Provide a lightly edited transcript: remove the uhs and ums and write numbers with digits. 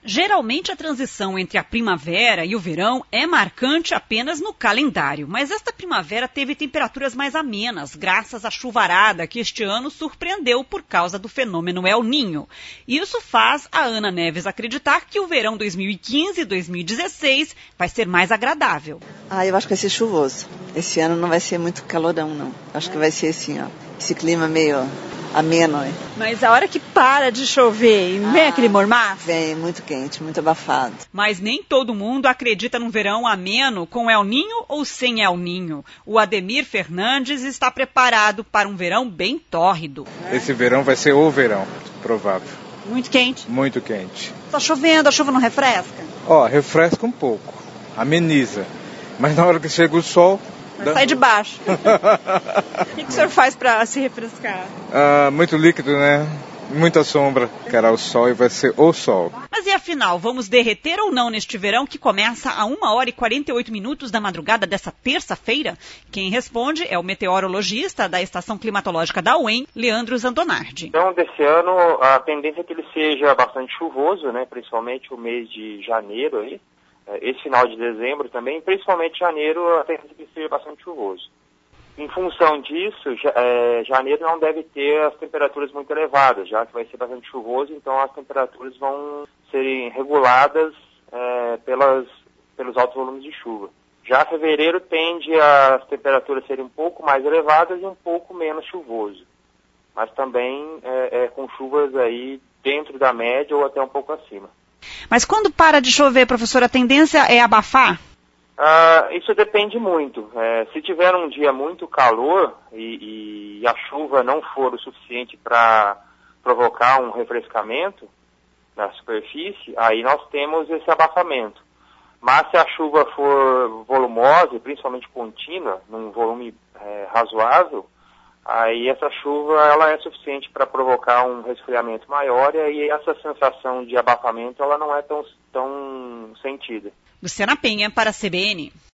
Geralmente a transição entre a primavera e o verão é marcante apenas no calendário, mas esta primavera teve temperaturas mais amenas, graças à chuvarada que este ano surpreendeu por causa do fenômeno El Niño. Isso faz a Ana Neves acreditar que o verão 2015 e 2016 vai ser mais agradável. Eu acho que vai ser chuvoso. Esse ano não vai ser muito calorão, não. Acho que vai ser assim, esse clima meio ameno. Mas a hora que para de chover e vem aquele mormaço? Vem muito quente, muito abafado. Mas nem todo mundo acredita num verão ameno com El Niño ou sem El Niño. O Ademir Fernandes está preparado para um verão bem tórrido. Esse verão vai ser o verão, provável. Muito quente? Muito quente. Está chovendo, a chuva não refresca? Refresca um pouco, ameniza. Mas na hora que chega o sol... Sai de baixo. O que o senhor faz para se refrescar? Muito líquido, né? Muita sombra. Cara, o sol e vai ser o sol. Mas e afinal, vamos derreter ou não neste verão que começa a 1h48 da madrugada dessa terça-feira? Quem responde é o meteorologista da Estação Climatológica da UEM, Leandro Zandonardi. Então, desse ano, a tendência é que ele seja bastante chuvoso, né? Principalmente o mês de janeiro aí. Esse final de dezembro também, principalmente janeiro, a tendência é que seja bastante chuvoso. Em função disso, janeiro não deve ter as temperaturas muito elevadas, já que vai ser bastante chuvoso, então as temperaturas vão serem reguladas pelos altos volumes de chuva. Já fevereiro tende as temperaturas serem um pouco mais elevadas e um pouco menos chuvoso, mas também com chuvas aí dentro da média ou até um pouco acima. Mas quando para de chover, professor, a tendência é abafar? Isso depende muito. Se tiver um dia muito calor e a chuva não for o suficiente para provocar um refrescamento na superfície, aí nós temos esse abafamento. Mas se a chuva for volumosa e principalmente contínua, num volume razoável, aí essa chuva ela é suficiente para provocar um resfriamento maior e aí essa sensação de abafamento ela não é tão sentida. Luciana Penha para a CBN.